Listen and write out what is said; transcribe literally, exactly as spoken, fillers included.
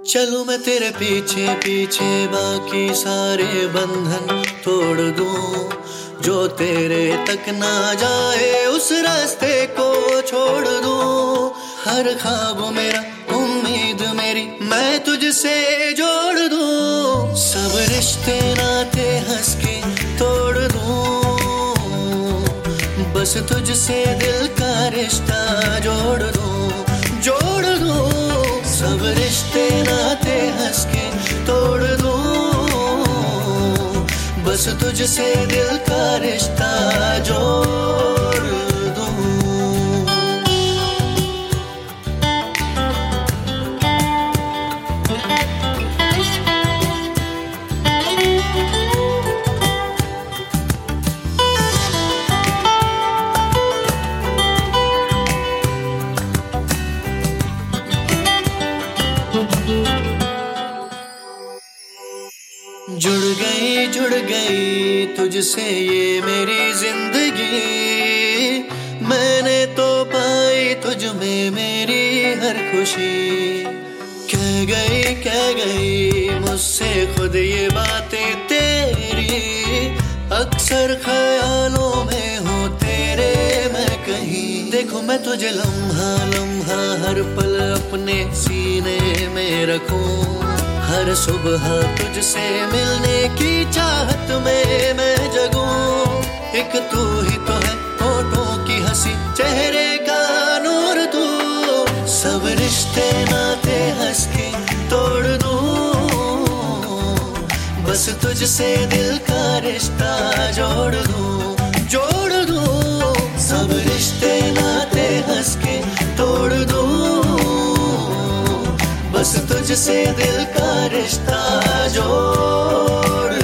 चलूं मैं तेरे पीछे पीछे, बाकी सारे बंधन तोड़ दूं। जो तेरे तक ना जाए उस रास्ते को छोड़ दूं। हर ख्वाब मेरा, उम्मीद मेरी, मैं तुझसे जोड़ दूं। सब रिश्ते नाते हंस के तोड़ दूं। बस तुझसे दिल का रिश्ता जोड़ दूं, जोड़ दूं। सब रिश्ते नाते हंस के तोड़ दूं। बस तुझसे दिल का रिश्ता जोड़ दूं। जुड़ गई जुड़ गई तुझसे ये मेरी जिंदगी। मैंने तो पाई तुझ में मेरी हर खुशी। कह गई कह गई मुझसे खुद ये बातें तेरी। अक्सर ख्यालों में हूँ तेरे मैं कहीं। देखो मैं तुझे लम्हा लम्हा हर पल अपने सीने में रखूं। हर सुबह तुझसे मिलने की चाहत में मैं जगूं। एक तू ही तो है, होठों की हंसी, चेहरे का नूर तू। सब रिश्ते नाते हंस के तोड़ दूं। बस तुझसे दिल का रिश्ता जोड़ दूं, जोड़ दूं। सब रिश्ते नाते हंस के तोड़ दूं। बस तुझसे दिल का रिश्ता जोड़